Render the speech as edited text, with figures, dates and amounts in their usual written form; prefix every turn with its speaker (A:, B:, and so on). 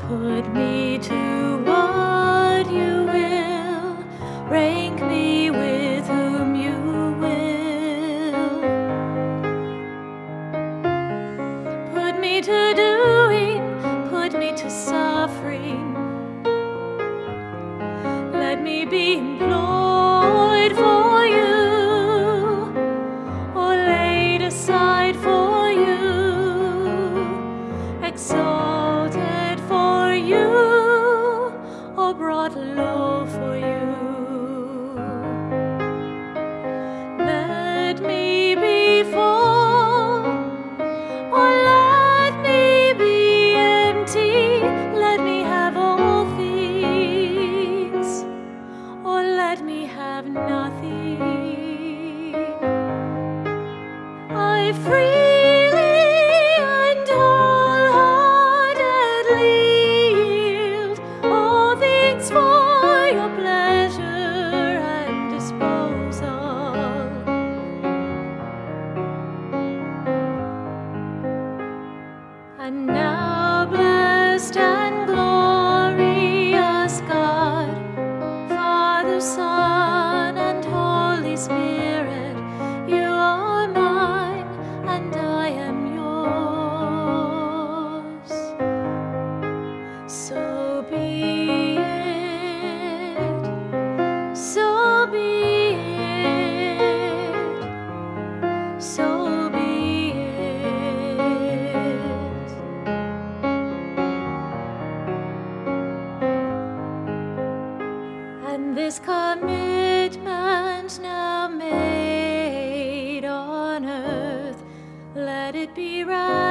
A: Put me to what you will, rank me with whom you will. Put me to doing, put me to suffering. Let me be employed for you, or laid aside for you, exalted for you, or brought low for you. Let me be full, or let me be empty. Let me have all things, or let me have nothing. I freely and wholeheartedly yield all things for your pleasure and disposal. And now, blessed and glorious God, Father, Son, and Holy Spirit, you are mine, and I am yours. So be it, so be it, so be it. And this commitment now made on earth, let it be right